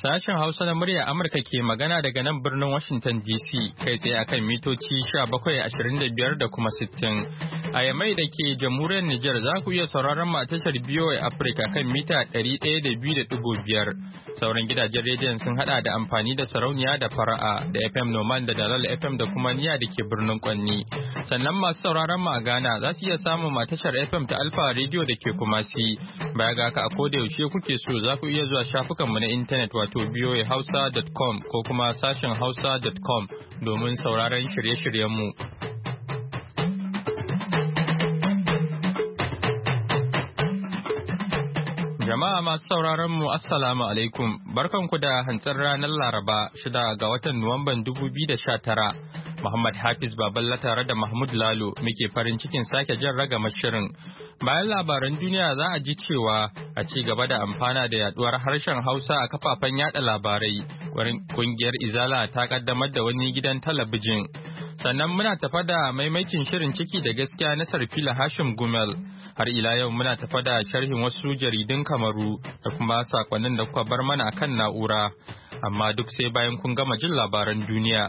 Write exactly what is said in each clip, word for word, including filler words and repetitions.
Sashen Hausa na murya Amurka ke magana daga nan birnin Washington D C kai tsaye akan mitoci bakwai ashirin da biyar da kuma sittin. A Yamai da ke jamhuriyar Nijar za ku iya sauraron mu a tashar B O A Africa kan mita ɗari ɗaya da biyu da ɗigo biyar. Sauran gidajen rediyon sun hada da amfani da sarauniya da fara'a da F M Noman da Dalal F M da kuma niya da ke birnin Kwanni. Sannan masu sauraron mu a Ghana za su iya samun ma tashar F M ta Alfa Radio da ke Kumasi. Baya ga haka a koda yaushe kuke so za ku iya zuwa shafukanmu na intanet wato v o a hausa dot com ko kuma sashen hausa dot com domin sauraron shirye-shiryenmu. Jama'a masu sauraron mu Assalamu alaikum, barkanku da hantsar ranar Laraba shida ga watan Nuwamban dubu biyu da sha tara. Muhammad Hafiz Baballa tare da Mahmud Lalo muke farin cikin sake jan ragama shirin. Bayan labaran duniya za a ji cewa a ci gaba da amfana da yaduwar harshen Hausa a kafafen yada labarai, kungiyar Izala ta kaddamar da wani gidan talabijin. Sannan muna tafa da maimaitin shirin ciki da gaskiya na Sarfila Hashim Gumel. Har ila yau muna tafa da sharhin wasu jaridun Kamaru da kuma sakonnin da kuka bar mana kan na'ura. Amma duk sai bayan kun gama jin labaran duniya.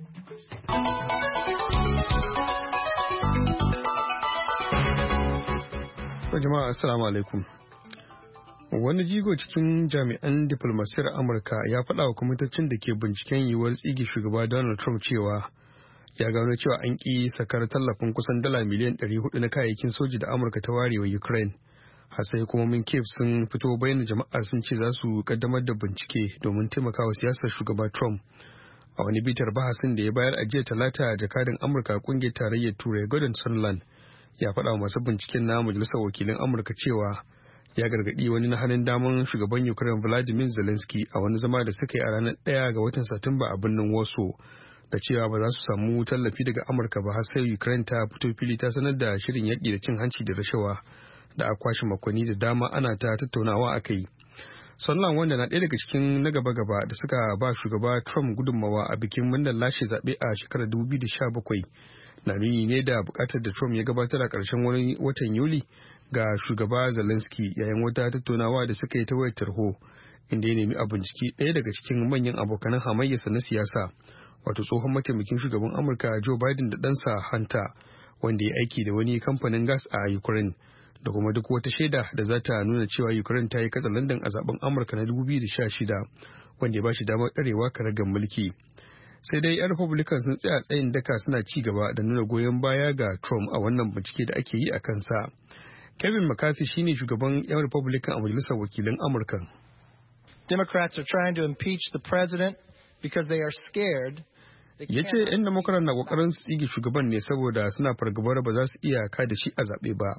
Jama'a assalamu alaikum. Wani jigo cikin jami'an diplomasiyar Amurka ya faɗa wa kwamitocin da ke binciken yiwuwar tsige shugaba Donald Trump cewa ya gano cewa an ƙi sakar tallafin kusan dala miliyan ɗari hudu na kayayyakin soji da Amurka ta ware wa Ukraine. Hasai hukumomin Kiev sun fito bayan jama'a sun ce za su kaddamar da bincike domin taimakawa siyasar shugaba Trump. A wani bitar bahasin da ya bayar a jiya Talata, jakadin Amurka kungiyar tarayyar Turai Gordon Sondland ya faɗa wa masu binciken na majalisar wakilin Amurka cewa ya gargaɗi wani na hannun daman shugaban Ukraine Vladimir Zelensky a wani zama da suka yi a ranar ɗaya ga watan Satumba a birnin Warsaw da cewa ba za su samu tallafi daga Amurka ba har sai Ukraine ta fito fili ta sanar da shirin yaƙi da cin hanci da rashawa da a kwashe makonni da dama ana ta tattaunawa a kai. Sondland, wanda na ɗaya daga cikin na gaba-gaba da suka ba shugaba Trump gudunmawa a bikin murnar lashe zaɓe a shekarar dubu biyu da sha bakwai, na nuni ne da bukatar da Trump ya gabatar a ƙarshen wani watan Yuli ga shugaba Zelensky yayin wata tattaunawa da suka yi ta wayar tarho, inda ya nemi a binciki ɗaya daga cikin manyan abokanan hamayyarsa na siyasa, wato tsohon mataimakin shugaban Amurka Joe Biden da ɗansa Hunter, wanda ya aiki da wani kamfanin gas a Ukraine, da kuma duk wata shaida da za ta nuna cewa Ukraine ta yi katsalandan a zaben Amurka na dubu biyu da sha shida, wanda ya ba shi damar ɗarewa karagar mulki. Sai dai 'yan Republican sun tsaya tsayin daka suna ci gaba da nuna goyon baya ga Trump a wannan bincike da ake yi a kansa. Kevin McCarthy shine shugaban 'yan Republican a majalisar wakilan Amurka. Democrats are trying to impeach the president because they are scared. Ya ce 'yan Democrat na kokarin su tsige shugaban ne saboda suna fargabar ba za su iya kada shi a zaɓe ba.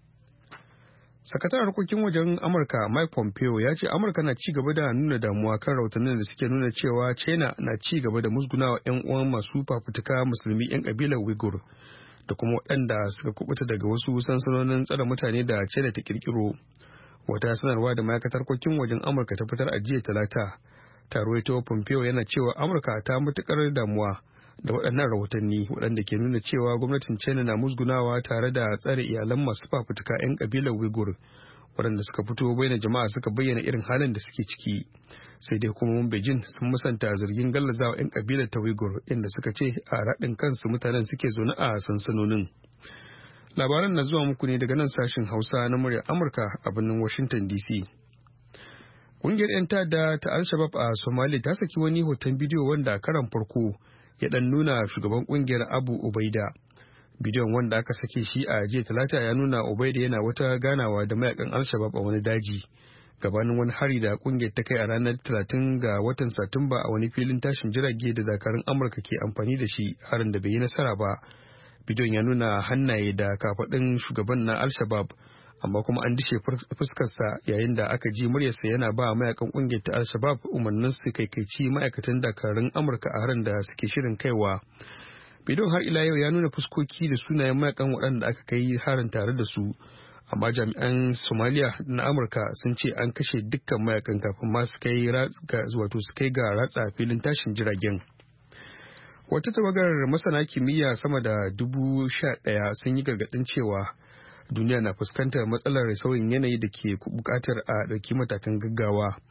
Sakataren harkokin wajen Amurka Mike Pompeo ya ce Amurka na ci gaba da nuna damuwa kan rahotannin da suke nuna cewa China na ci gaba da musgunawa 'yan uwan masu fafutuka musulmi 'yan kabilar Uyghur da kuma waɗanda suka kubuta daga wasu sansanonin tsare mutane da China ta kirkiro. Wata sanarwa da ma'aikatar harkokin wajen Amurka ta fitar a jiya Talata, ta rawaito Pompeo yana cewa Amurka ta matukar damuwa da waɗannan rahotanni waɗanda ke nuna cewa gwamnatin China na musgunawa tare da tsare iyalan masu fafutuka 'yan kabilar Uyghur waɗanda suka fito bayyana jama'a suka bayyana irin halin da suke ciki. Sai dai hukumomin Beijing sun musanta zargin gallazawa 'yan kabilar ta Uyghur, inda suka ce a raɗin kansu mutanen suke zaune a sansanonin. Labaran na zuwa muku ne daga nan sashen Hausa na muryar Amurka a birnin Washington D C. Ƙungiyar 'yan ta'adda ta Al-Shabaab a Somalia ta saki wani hoton bidiyo wanda a karan farko ya dan nuna shugaban kungiyar Abu Ubaida. Bidiyon wanda aka sake shi a jiya Talata ya nuna Ubaida yana wata ganawa da mayakan Al-Shabaab a wani daji gabanin wani hari da kungiyar ta kai a ranar talatin ga watan Satumba a wani filin tashin jirage da dakarun Amurka ke amfani da shi, harin da bai yi nasara ba. Bidiyon ya nuna hannaye da kafaɗin shugaban na Al-Shabaab, amma kuma an dishe fuskarsa yayin da aka ji muryarsa yana ba mayakan kungiyar ta Al-Shabaab umarnin su kaikaici ma'aikatan dakarun Amurka a harin da suke shirin kaiwa. Bidiyon har ila yau ya nuna fuskoki da sunayen mayakan waɗanda aka kai harin tare da su, amma jami'an Somalia na Amurka sun ce an kashe dukkan mayakan kafin ma su kai wato su kai ga ratsa filin tashin jiragen. Wata tawagar masana kimiyya sama da dubu sha ɗaya sun yi gargaɗin cewa duniya na fuskantar matsalar sauyin yanayi da ke bukatar a ɗauki matakan gaggawa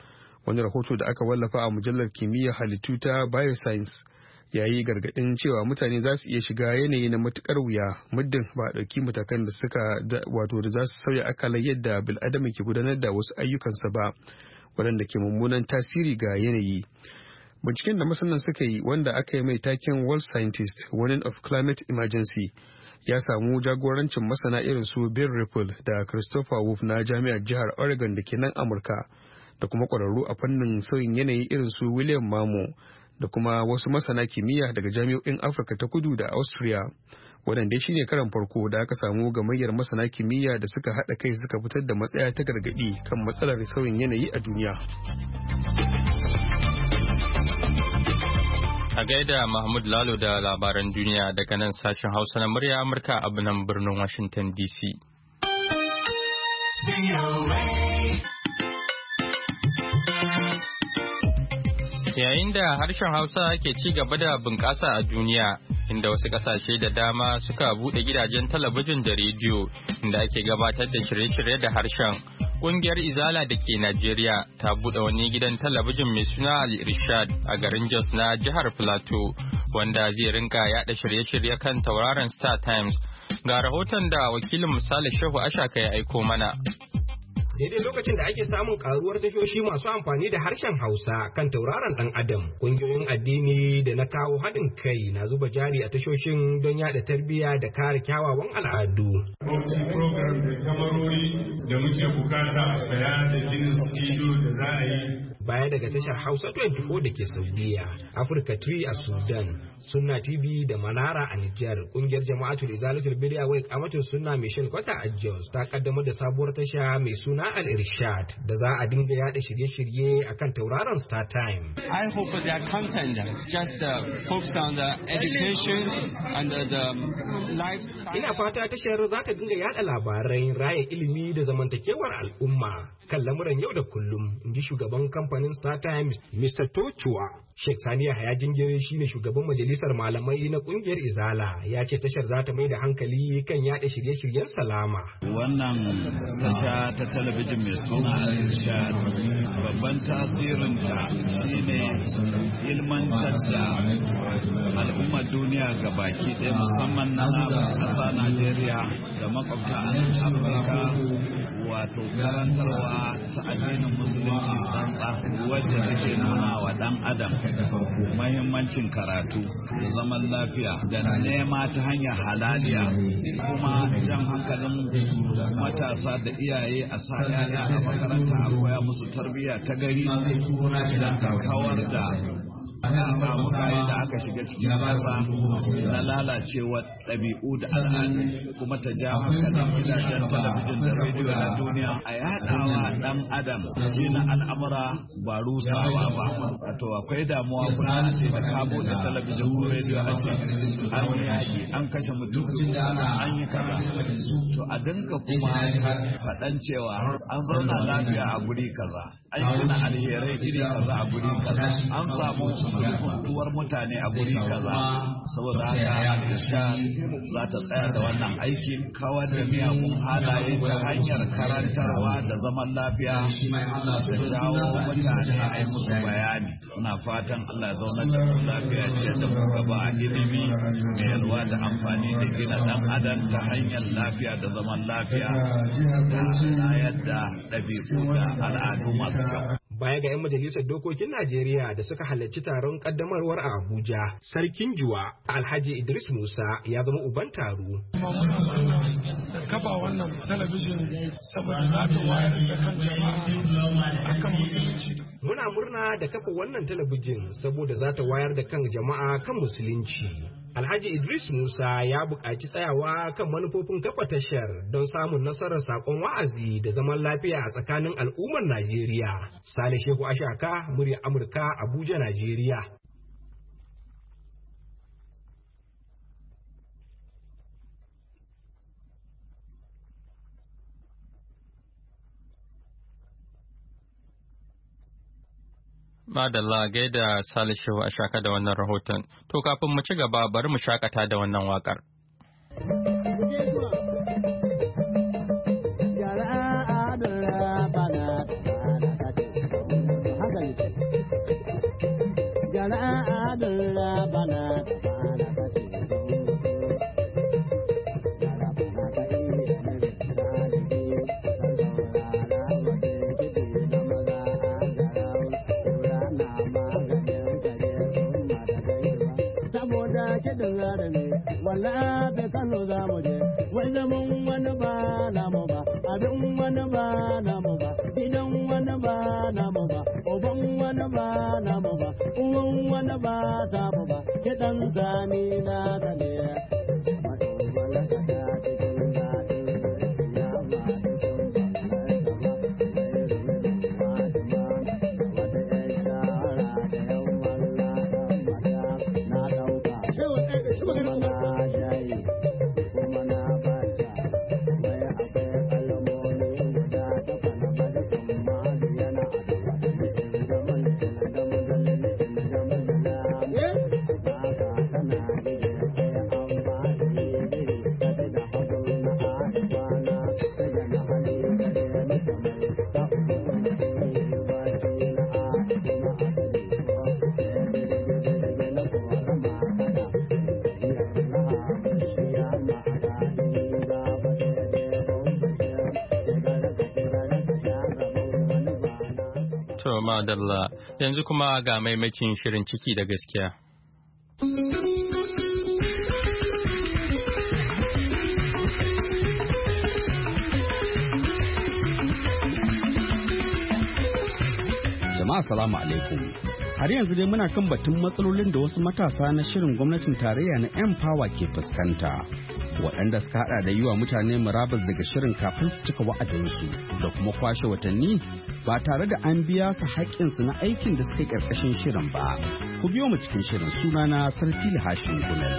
Wani rahoto da aka wallafa a mujallar kimiyyar halittu ta Bioscience ya yi gargaɗin cewa mutane za su iya shiga yanayi na matuƙar wuya muddin ba a ɗauki matakan da suka wato da za su sauya akalar yadda bil'adama ke gudanar da wasu ayyukansa ba, waɗanda ke mummunan tasiri ga yanayi. Binciken da masanan suka yi, wanda aka yi mai taken World Scientist Warning of Climate Emergency, ya samu jagorancin masana irin su Bill Ripple da Christopher Wolf na Jami'ar Jihar Oregon da ke nan Amurka, da kuma ƙwararru a fannin sauyin yanayi irin su William Mamo, da kuma wasu masana kimiyya daga jami'o'in Afirka ta Kudu da Austria. Waɗanda shi ne karan farko da aka samu gamayyar masana kimiyya da suka haɗa kai suka fitar da matsaya ta gargaɗi kan matsalar sauyin yanayi a duniya. A gaida Mahmud Lalo da labaran duniya daga nan sashen Hausa na murya Amurka a nan birnin Washington D C. Yayin da harshen Hausa ke ci gaba da bunƙasa a duniya, inda wasu ƙasashe da dama suka buɗe gidajen talabijin da rediyo inda ake gabatar da shirye-shirye da harshen. Ƙungiyar Izala da ke Najeriya ta buɗe wani gidan talabijin mai suna Al-Irshad a garin Jos na jihar Plateau, wanda zai rinka yaɗa shirye-shirye kan tauraron Star Times. Ga rahoton da wakilin Misali Shehu Ashaka ya aiko mana. Daidai lokacin da ake samun karuwar tashoshi masu amfani da harshen Hausa kan tauraron dan Adam, kungiyoyin addini da na kawo haɗin kai na zuba jari a tashoshin don yada tarbiyya da kare kyawawan al'adu. Program da kamarori da muke bukata a saya da ginin studio da za a yi. Baya daga tashar Hausa twenty-four da ke Saudiya, Africa three a Sudan, Sunna T V da Manara a Nijar, kungiyar Jama'atul Izalatul Bid'a wa Iqamatus Sunna Mission Kwata a Jos ta kaddamar da sabuwar tasha mai suna Al-Irshad da za a dinga yada shirye-shirye akan tauraron Star Time. I hope their content just uh, focused on the education and the, the lifestyle. Ina fata tashar za ta dinga yada labarai, raya ilimi da zamantakewar al'umma kan lamuran yau da kullum, inji shugaban kamfanin Star Times, Mister Tochua. Sheikh Sani Yahaya Jingire shine shugaban majalisar malamai na kungiyar Izala, ya ce tashar za ta mai da hankali kan yada shirye-shiryen salama. Wannan tasha ta talabijin mai suna Al-Irshad babban tasirinta shine ilmantar da al'ummar duniya ga baki ɗaya, musamman na ƙasa Najeriya da makwabta a Afirka, wato karantarwa ta addinin musulunci tsantsa wacce take nuna wa ɗan adam mahimmancin karatu da zaman lafiya da nema ta hanyar halaliya, kuma jan hankalin matasa da iyaye a sa yaya a makaranta a koya musu tarbiyya ta gari don ta kawar da kamukaye da aka shiga cikin ƙasa na lalacewa ɗabi'u da al'adu, kuma ta ja hankalin gidajen talabijin da rediyo na duniya a yaɗawa ɗan adam gina al'amura ba rusawa ba. Wato akwai damuwa kuna a ce da kabo da talabijin ko rediyo a ce an yi yaƙi, an kashe mutum, an yi kaza. To a dinka kuma faɗan cewa an zauna lafiya a guri kaza, an gina alherai iri kaza a guri kaza, an samu kuntuwar mutane a guri kaza. Saboda haka Al-Irshad za ta tsaya da wannan aikin kawar da miyagun halaye ta hanyar karantarwa da zaman lafiya da jawo mutane a yi musu bayani. Muna fatan Allah ya zauna cikin lafiya ce da gaba a ilimi mai yalwa da amfani da gina dan adam ta hanyar lafiya da zaman lafiya da yadda ɗabi'u da al'adu masu kyau. Baya ga 'yan majalisar dokokin Najeriya da suka halarci taron kaddamarwar a Abuja, Sarkin Juwa Alhaji Idris Musa ya zama uban taro. Kafa wannan talabijin saboda za ta wayar da kan jama'a akan musulunci. Muna murna da kafa wannan talabijin saboda za ta wayar da kan jama'a kan musulunci. Alhaji Idris Musa ya buƙaci tsayawa kan manufofin kafa tashar don samun nasarar saƙon wa'azi da zaman lafiya a tsakanin al'ummar Najeriya. Sale Shehu Ashaka, murya Amurka, Abuja, Najeriya. Madalla gaida Salishu a shaka da wannan rahoton. To kafin mu ci gaba bari mu shakata da wannan wakar. wala da Kano za mu je wai zaman wani ba namu ba abin wani ba namu ba gidan wani ba namu ba uban wani ba namu ba uwan wani ba tamu ba kiɗan zani na ka ne Madalla yanzu kuma ga maimacin shirin ciki da gaskiya. Jama'a salamu alaikum. Har yanzu dai muna kan batun matsalolin da wasu matasa na shirin gwamnatin tarayya na Empower ke fuskanta. Waɗanda suka haɗa da yi wa mutane murabus daga shirin kafin su cika wa'adinsu da kuma kwashe watanni ba tare da an biya su haƙƙinsu na aikin da suka ƙarƙashin shirin ba. Ku biyo mu cikin shirin sunana Sarfili Hashin Gulal.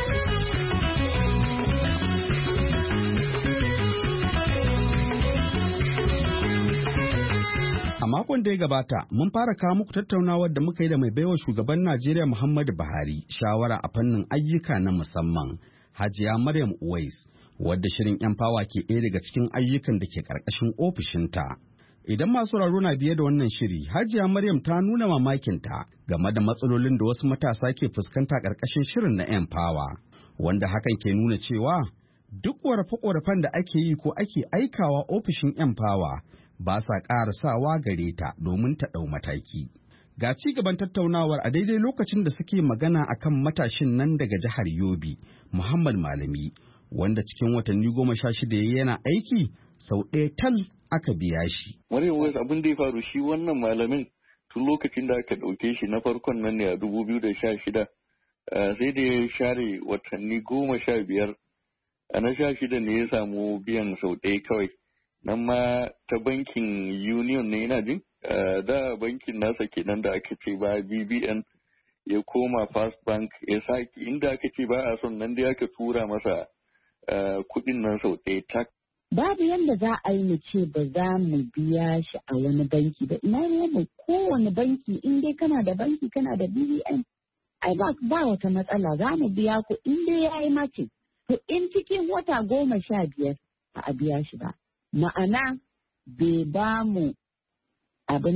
A makon da ya gabata, mun fara kawo muku tattaunawar da muka yi da mai baiwa shugaban Najeriya Muhammadu Buhari shawara a fannin ayyuka na musamman, Hajiya Maryam Uwais, wadda shirin Empower ke ɗaya daga cikin ayyukan da ke ƙarƙashin ofishinta. Idan masu sauraro na biye da wannan shiri, Hajiya Maryam ta nuna mamakinta game da matsalolin da wasu matasa ke fuskanta ƙarƙashin shirin na Empower, wanda hakan ke nuna cewa duk ƙorafe-ƙorafen da ake yi ko ake aikawa ofishin Empower ba sa ƙara sawa gare ta domin ta ɗau mataki. Ga ci gaban tattaunawar a daidai lokacin da suke magana akan matashin nan daga jihar Yobe, Muhammad Malami, wanda cikin watanni goma sha shida yana aiki sau ɗaya tal aka biya shi. Maryam Uwais, abin da ya faru shi wannan malamin tun lokacin da aka ɗauke shi na farkon nan ne a dubu biyu da sha shida sai da ya share watanni goma sha biyar a na sha shida ne ya samu biyan sau ɗaya kawai. Nan ma ta bankin Union ne yana jin da bankin nasa kenan da aka ce ba B B N ya koma First Bank ya sake inda aka ce ba a son nan dai aka tura masa kuɗin nan sau ɗaya tak. Babu yadda za a yi mu ce ba za mu biya shi a wani banki ba. Ina ne mu kowane banki in dai kana da banki kana da B B N ai ba ba wata matsala za mu biya ku in dai ya yi mace. To in cikin wata goma sha biyar ba a biya shi ba. Ma'ana bai ba mu abin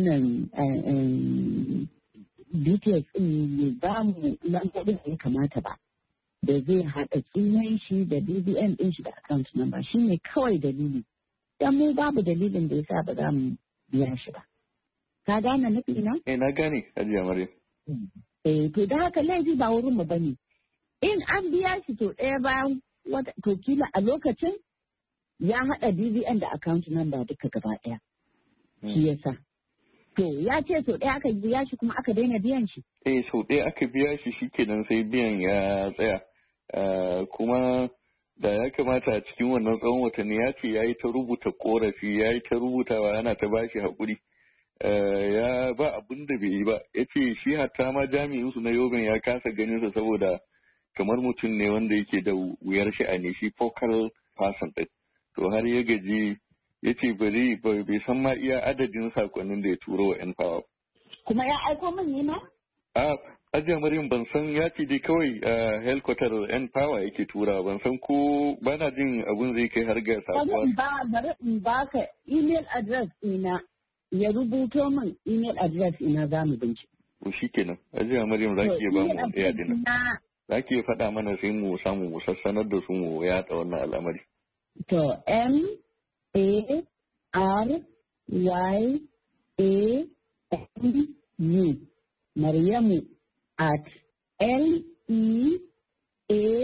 nan details ɗin ba mu lambobin da ya kamata ba. Da zai haɗa sunan shi da B B N ɗin shi da account number shi ne kawai dalili. Dan mu babu dalilin da ya sa ba za mu biya shi ba. Ka gane nufi na? Eh na gane Hajiya Maryam. Eh to da haka laifi ba wurin mu bane. In an biya shi to ɗaya bayan wata to kila a lokacin ya haɗa B B N da account number duka gaba ɗaya. Shi yasa. To ya ce sau ɗaya aka biya shi kuma aka daina biyan shi. Eh sau ɗaya aka biya shi shikenan sai biyan ya tsaya. Uh, kuma da ya kamata a cikin wannan tsawon watanni ya ce ya yi ta rubuta korafi ya yi ta rubutawa yana ta bashi haƙuri uh, ya ba abin da bai yi ba ya ce shi hatta ma jami'in su na yoben ya kasa ganinsa saboda kamar mutum ne wanda yake da wuyar sha'ani shi focal person ɗin to har ya gaji ya ce bari bai san ma iya adadin sakonnin da ya turo wa 'yan fawa. Kuma ya aiko min ne ma? A Hajiya Maryam ban san ya ce dai kawai a helkwatar 'yan fawa yake tura ban san ko bana jin abun zai kai har ga sabuwa. Bari in ba ka email address ina ya rubuto min email address ina za mu bincike. To shi kenan Hajiya Maryam za ki iya ba mu ɗaya dina. Za ki iya faɗa mana sai mu samu mu sassanar da su mu yaɗa wannan al'amari. To M A R Y A M U Maryamu at L E A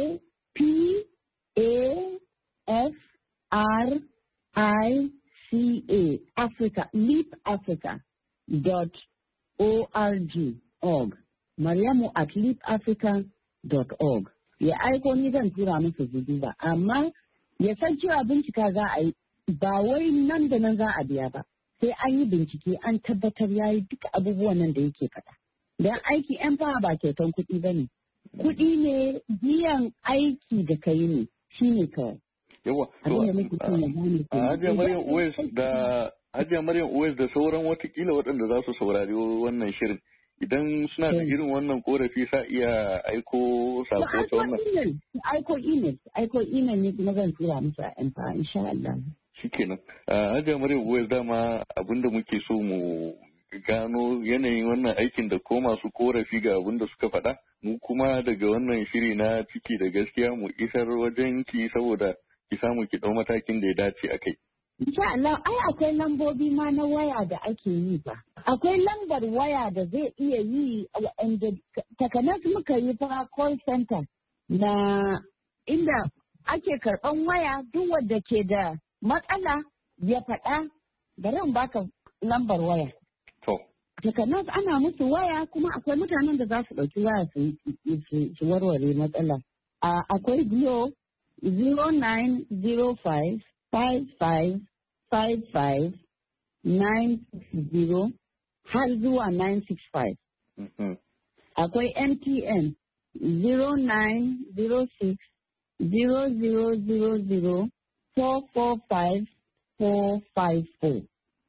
P A F R I C A, Africa, leap africa dot org, org. Maryamu at leap africa dot org. Ya aiko ni zan tura masa ba, amma ya san cewa bincika za a yi, ba wai nan da nan za a biya ba. Sai an yi bincike an tabbatar ya yi duka abubuwan nan da yake faɗa. Don aiki yan fawa ba kyautan kuɗi ba ne. Kuɗi ne biyan aiki da kai ne, shi ne kawai. Yawa, Hajiya Maryam Uwais da Hajiya Maryam Uwais da sauran watakila waɗanda za su saurari wannan shirin. Idan suna da irin wannan korafi sa iya aiko sako ta wannan. Aiko email, aiko email ne kuma zan tura musu a yan fawa, insha Allah. Shikenan. Hajiya Maryam Uwais dama abinda muke so mu gano yanayin wannan aikin da ko masu korafi ga abin da suka faɗa mu kuma daga wannan shiri na ciki da gaskiya mu isar wajen ki saboda ki samu ki ɗau matakin da ya dace a kai. Insha Allah, ai akwai lambobi ma na waya da ake yi ba. Akwai lambar waya da zai iya yi wanda takanas muka yi fa call center na inda ake karɓan waya duk wanda ke da matsala ya faɗa, bari in baka lambar waya. To. Takanas ana musu waya kuma akwai mutanen da za su ɗauki waya su warware matsala. Akwai Glo zero nine zero five five five five five nine six zero har zuwa nine six five. Akwai M T N zero nine zero six zero zero zero zero four four five four five four.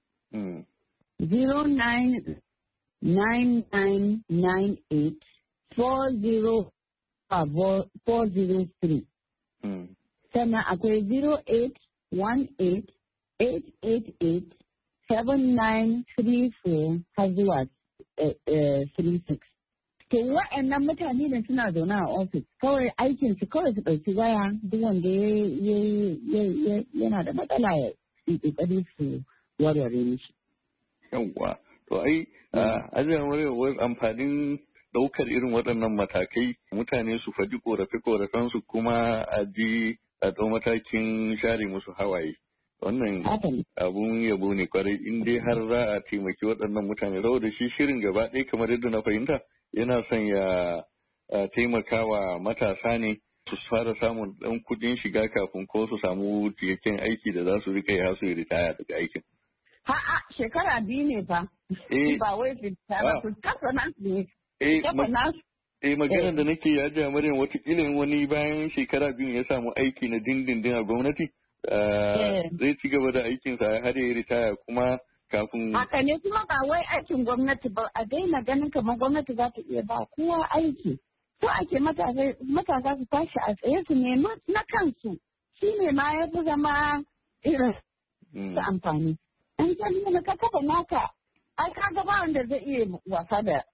Zero nine nine nine nine eight four zero four zero three. Sannan akwai zero eight one eight eight eight eight seven nine three four har zuwa three six. To wa'annan mutane da suna zaune a ofis kawai aikin su kawai su ɗauki waya duk wanda yana da matsala ya yi ƙoƙari su warware mishi. Yawwa, to ai ajiyar wasu amfanin ɗaukar irin waɗannan matakai mutane su faɗi ƙorafe-ƙorafensu kuma a ji a ɗau matakin share musu hawaye. Wannan abun yabo ne kwarai in dai har za a taimaki waɗannan mutane. Saboda shi shirin gaba ɗaya kamar yadda na fahimta yana son ya taimaka wa matasa ne su fara samun ɗan kuɗin shiga kafin ko su samu cikakken aiki da za su rika yi su ritaya daga aikin. Ha'a shekara biyu ne fa. Ba wai fita ba su kasa nasu ne. Kafa nasu. Eh maganar da nake ya ja Maryam watakila wani bayan shekara biyu ya samu aiki na dindindin a gwamnati. Zai ci gaba da aikinsa har ya ritaya kuma kafin. Haka ne kuma ba wai aikin gwamnati ba a daina ganin kamar gwamnati za ta iya ba kowa aiki. So ake matasa su tashi a tsaye su nema na kansu. Shi ne ma ya fi zama irin su amfani. An san ka kafa naka, ai ka ga ba wanda zai iya wasa da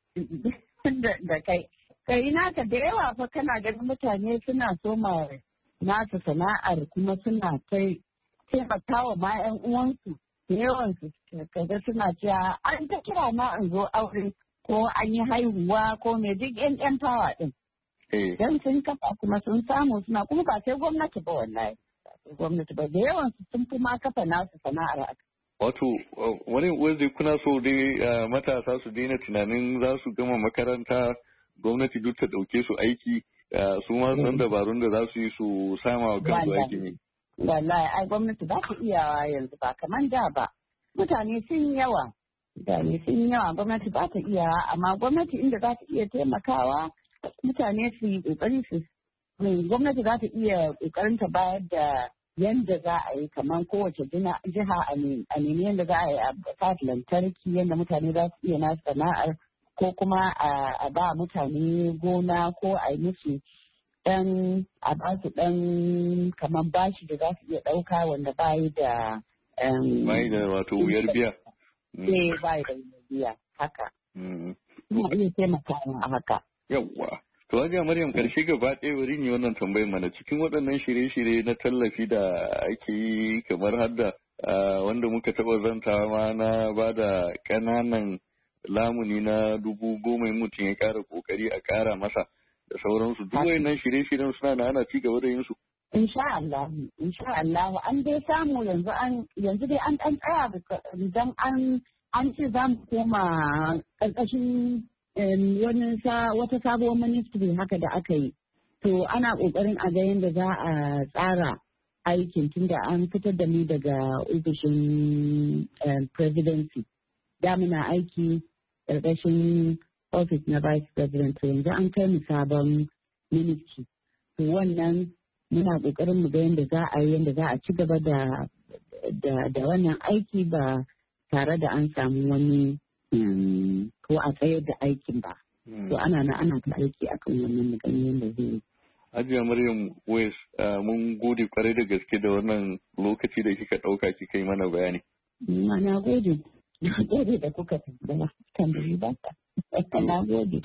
da kai. Kai naka da yawa fa kana ganin mutane suna soma nasu sana'ar kuma suna kai taimakawa ma ƴan uwansu da yawansu kaga suna cewa an ta kira na in zo aure ko an yi haihuwa ko me duk ƴan ƴan fawa din. Dan sun kafa kuma sun samu suna kuma ba sai gwamnati ba wallahi. Gwamnati ba da yawansu sun fi ma kafa nasu sana'ar haka. Wato, wani wanda kuna so dai matasa su daina tunanin za su gama makaranta gwamnati duk ta ɗauke su aiki su ma san dabarun da za su yi su sama wa kansu aiki ne. Wallahi, ai gwamnati za ta iya yanzu ba kamar da ba. Mutane sun yawa, mutane sun yawa gwamnati ba ta iya amma gwamnati inda za ta iya taimakawa mutane su yi ƙoƙari su. Gwamnati za ta iya ƙoƙarin ta bayar da yadda za a yi kamar kowace jiha a nemi yadda za a yi a fat lantarki yadda mutane za su iya nasu sana'ar ko kuma a ba mutane gona ko a yi musu ɗan a ba su ɗan kamar bashi da za su iya ɗauka wanda ba yi da bayi da wato wuyar biya. Ne bayi da wuyar biya haka. Ina iya taimakawa a haka. Yawwa. To Hajiya Maryam karshe gaba ɗaya wuri ne wannan tambayar mana cikin waɗannan shirye-shirye na tallafi da ake yi kamar hadda wanda muka taɓa zantawa ma na ba da ƙananan lamuni na dubu goma mutum ya ƙara ƙoƙari a ƙara masa. da sauransu duk wayannan shirye-shiryen suna na ana ci gaba da yin su. Insha Allah, insha Allah an dai samu yanzu an yanzu dai an dan tsaya dan an an ce za mu koma karkashin wani wata sabuwar ministry haka da aka yi. To ana kokarin a ga yadda za a tsara aikin tunda an fitar da mu daga ofishin presidency. Da muna aiki karkashin office na vice president yanzu an kai mu sabon ministry. To wannan muna ƙoƙarin mu ga yadda za a yi yadda za a ci gaba da da wannan aiki ba tare da an samu wani ko a tsayar da aikin ba. To ana na ana ta aiki akan wannan maganin yadda zai yi. Hajiya Maryam West mun gode kwarai da gaske da wannan lokaci da kika ɗauka kika yi mana bayani. Na gode. Na gode da kuka tambaya. Tambayi ba ka. Na gode.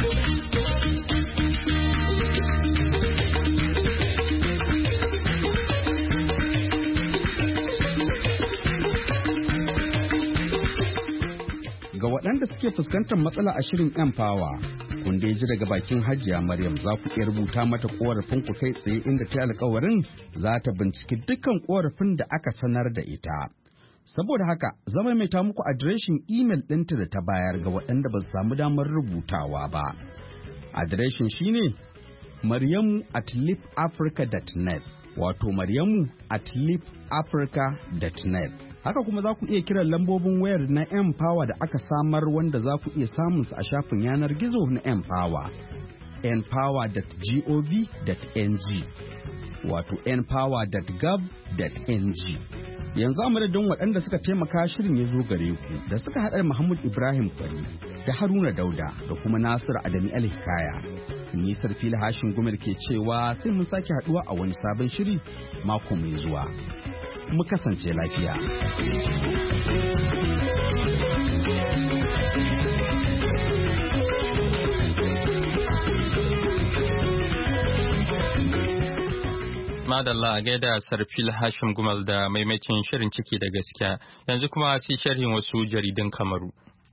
Ga waɗanda suke fuskantar matsala a shirin yan fawa, kun da ji daga bakin Hajiya Maryam za ku iya rubuta mata korafin ku kai tsaye inda ta alkawarin za ta binciki dukkan korafin da aka sanar da ita. Saboda haka zama mai ta muku adireshin imel ɗinta da ta bayar ga waɗanda ba su samu damar rubutawa ba. Adireshin shine maryamu at lipafrica dot net wato maryamu at lipafrica dot net. Haka kuma za ku iya kiran lambobin wayar na Empower da aka samar wanda za ku iya samun su a shafin yanar gizo na Empower, empower dot gov dot n g wato empower dot gov dot n g. Yanzu a madadin waɗanda suka taimaka shirin ya zo gare ku da suka haɗar Muhammad Ibrahim Kwari da Haruna Dauda da kuma Nasiru Adami Alhikaya. Ni Sarfila Hashin Gumel ke cewa sai mun sake haɗuwa a wani sabon shiri mako mai zuwa. Mu kasance lafiya. Madalla a gaida Sarfil Hashim Gumal da maimacin shirin ciki da gaskiya. Yanzu kuma sai sharhin wasu jaridun Kamaru.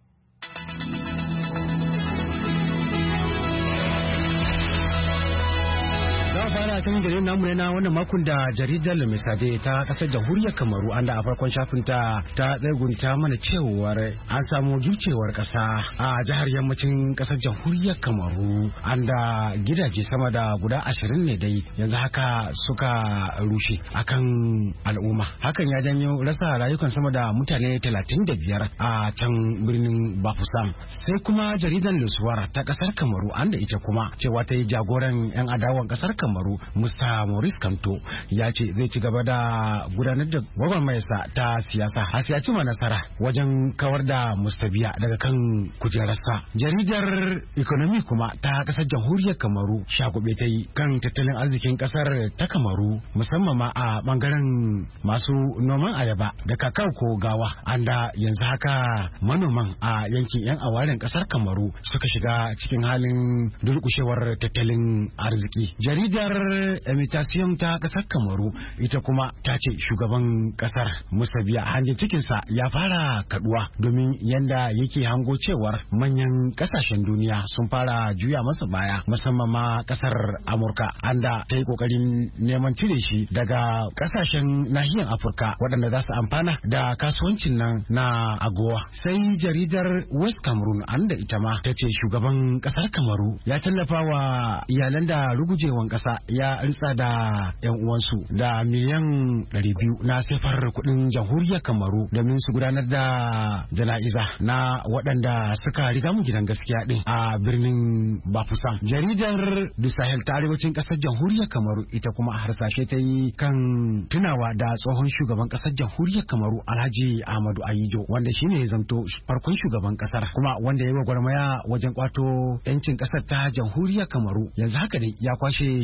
fara cikin jaridar namu na wannan makon da jaridar Lumisade ta kasar jamhuriyar Kamaru an da a farkon shafin ta ta tsegunta mana cewar an samu jucewar kasa a jihar yammacin kasar jamhuriyar Kamaru an da gidaje sama da guda ashirin ne dai yanzu haka suka rushe akan al'umma hakan ya janyo rasa rayukan sama da mutane talatin da biyar a can birnin Bafusam sai kuma jaridar Lusuwar ta kasar Kamaru an da ita kuma cewa ta yi jagoran 'yan adawan kasar Kamaru Musa Maurice Kamto ya ce zai ci gaba da gudanar da gwagwarmayarsa ta siyasa har sai ya cima nasara wajen kawar da Mustabiya daga kan kujerarsa. Jaridar Economy kuma ta kasar jamhuriyar Kamaru shagube ta yi kan tattalin arzikin kasar ta Kamaru musamman ma a bangaren masu noman ayaba da kakao ko gawa anda yanzu haka manoman a yankin 'yan awaren kasar Kamaru suka shiga cikin halin durkushewar tattalin arziki. Jaridar Imitation ta kasar Kamaru ita kuma ta ce shugaban kasar Musabiya hanjin cikinsa ya fara kaduwa domin yanda yake hango cewar manyan kasashen duniya sun fara juya masa baya musamman ma kasar Amurka anda ta yi kokarin neman cire shi daga kasashen nahiyar Afirka waɗanda za su amfana da kasuwancin nan na agowa. Sai jaridar West Cameroon anda ita ma ta ce shugaban kasar Kamaru ya tallafa wa iyalan da rugujewan kasa ya ritsa da yan uwansu da miliyan ɗari biyu na sefar kuɗin jamhuriyar Kamaru domin su gudanar da jana'iza na waɗanda suka riga mu gidan gaskiya din a birnin Bafusam. Jaridar Du Sahel ta arewacin ƙasar jamhuriyar Kamaru ita kuma a harsashe ta yi kan tunawa da tsohon shugaban ƙasar jamhuriyar Kamaru Alhaji Ahmadu Ayijo wanda shine ya zanto farkon shugaban ƙasar kuma wanda ya yi gwagwarmaya wajen kwato 'yancin ƙasar ta jamhuriyar Kamaru yanzu haka dai ya kwashe shekaru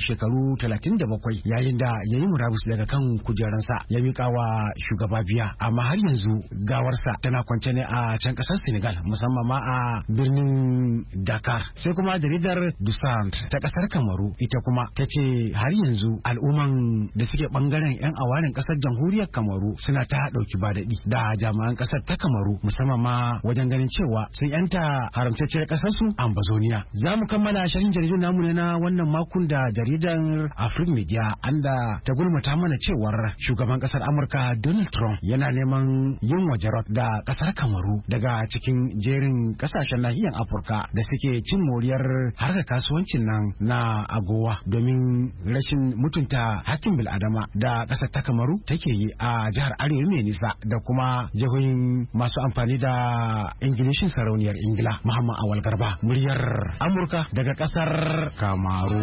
shekaru talatin da bakwai yayin da ya yi murabus daga kan kujeransa ya miƙa wa shugaba Biya, amma har yanzu gawarsa tana kwance ne a can ƙasar Senegal, musamman ma a birnin Dakar. Sai kuma jaridar Dusant ta ƙasar Kamaru ita kuma ta ce har yanzu al'umman da suke bangaren 'yan awarin ƙasar jamhuriyar Kamaru suna ta ɗauki ba daɗi da jami'an ƙasar ta Kamaru, musamman ma wajen ganin cewa sun yanta haramtacciyar ƙasar su Ambazonia. Za mu kammala shirin jaridun namu ne na wannan makon da jaridar Africa Media anda ta gulmata mana cewar shugaban ƙasar Amurka Donald Trump yana neman yin wajarot da ƙasar Kamaru daga cikin jerin ƙasashen nahiyar Afirka da suke cin moriyar harkar kasuwancin nan na agowa domin rashin mutunta hakkin bil'adama da ƙasar ta Kamaru take yi a jihar Arewa mai nisa da kuma jihohin masu amfani da Ingilishin sarauniyar Ingila. Muhammad Awal Garba, muryar Amurka daga ƙasar Kamaru.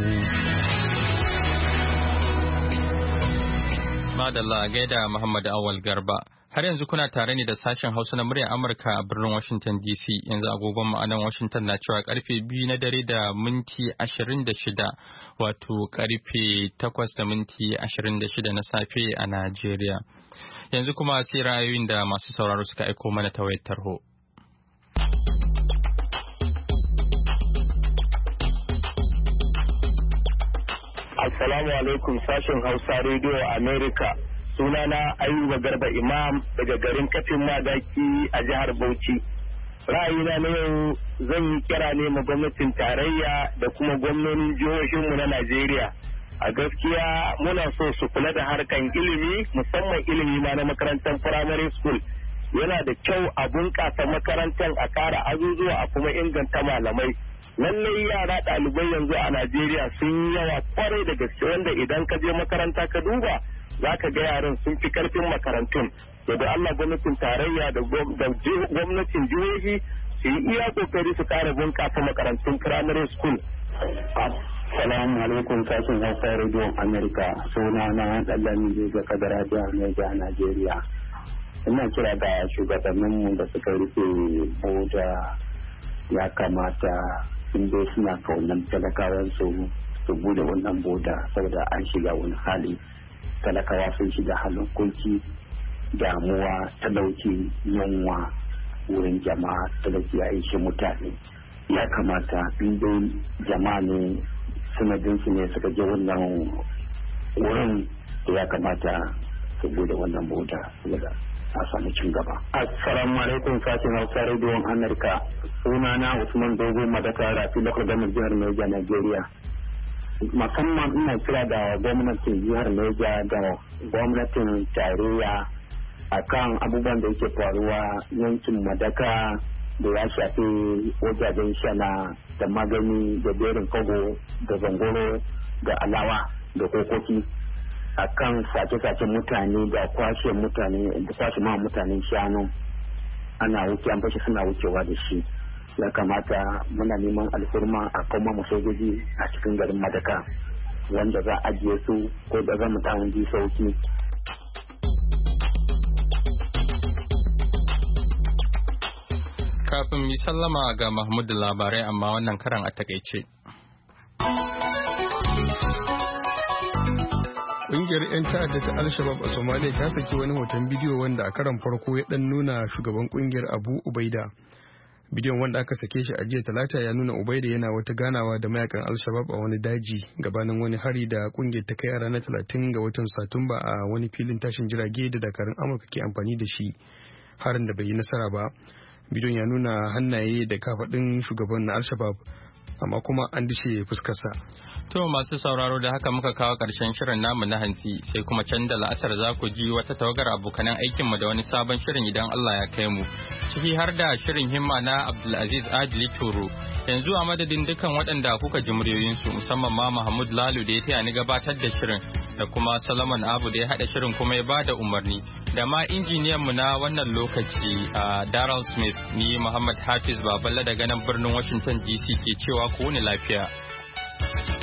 Madalla gaida Muhammad Awal Garba. Har yanzu kuna tare ne da sashen Hausa na muryar Amurka a birnin Washington D C. Yanzu agogon mu a nan Washington na cewa karfe biyu na dare da minti ashirin da shida, wato karfe takwas da minti ashirin da shida na safe a Najeriya. Yanzu kuma sai ra'ayoyin da masu sauraro suka aiko mana ta wayar tarho. Assalamu alaikum sashen Hausa Radio America. Sunana Ayuba Garba Imam daga garin Kafin Madaki a jihar Bauchi. Ra'ayina na yau zan yi kira ne ma gwamnatin tarayya da kuma gwamnonin jihohinmu na Najeriya. A gaskiya muna so su kula da harkan ilimi, musamman ilimi ma na makarantar primary school. Yana da kyau a bunƙasa makarantar, a ƙara azuzuwa, a kuma inganta malamai. Lallai yara ɗalibai yanzu a Najeriya sun yi yawa kwarai da gaske, wanda idan ka je makaranta ka duba za ka ga yaran sun fi karfin makarantun. Da Allah gwamnatin tarayya da gwamnatin jihohi su yi iya kokari su ƙara bunƙasa makarantun primary school. Assalamu alaikum sashen Hausa Radio America. Suna na Ɗallami daga Kadara jihar Niger, Najeriya. Ina kira ga shugabanninmu da suka rufe boda, ya kamata in dai suna kaunan talakawan su su bude wannan boda, saboda an shiga wani hali. Talakawa sun shiga halin kunci, damuwa, talauci, yunwa wurin jama'a, talauci ya ishe mutane. Ya kamata in dai jama'a ne sanadin su ne suka je wannan wurin, da ya kamata su bude wannan boda saboda a samu cin gaba. Assalamu alaikum sashen Hausa Radio America. Sunana Usman Dogo Madaka, Rafi Lokal Gwamnan jihar Niger, Najeriya. Musamman ina kira da gwamnatin jihar Niger da gwamnatin tarayya akan abubuwan da yake faruwa yankin Madaka da ya shafi wajajen shana da magani da berin kago da zangoro da alawa da kokoki, akan sace-sacen mutane da kwashe mutane da kwashe ma mutanen shanu, ana wuce an fashe suna wucewa da shi. Ya kamata muna neman alfurma a kuma mu sojoji a cikin garin Madaka wanda za a ajiye su ko da za mu tawon ji sauki. Kafin mi sallama ga Mahmud labarai, amma wannan karan a takaice. Ƙungiyar 'yan ta'adda ta Al-Shabaab a Somalia ta saki wani hoton bidiyo wanda a karan farko ya dan nuna shugaban ƙungiyar Abu Ubaida. Bidiyon wanda aka sake shi a jiya Talata ya nuna Ubaida yana wata ganawa da mayakan Al-Shabaab a wani daji gabanin wani hari da ƙungiyar ta kai a ranar talatin ga watan Satumba a wani filin tashin jirage da dakarun Amurka ke amfani da shi, harin da bai yi nasara ba. Bidiyon ya nuna hannaye da kafaɗin shugaban na Al-Shabaab, amma kuma an dishe fuskarsa. To masu sauraro, da haka muka kawo ƙarshen shirin namu na hantsi, sai kuma can da la'asar za ku ji wata tawagar abokanan aikinmu da wani sabon shirin idan Allah ya kai mu, ciki har da shirin himma na Abdulaziz Adili Turo. Yanzu a madadin dukan waɗanda kuka ji muryoyinsu, musamman ma Mahmud Lalu da ya taya ni gabatar da shirin, da kuma Solomon Abu da ya haɗa shirin kuma ya ba da umarni, da ma injiniyanmu na wannan lokaci a Daryl Smith, ni Muhammad Hafiz Baballa daga nan birnin Washington D C ke cewa ku wuni lafiya.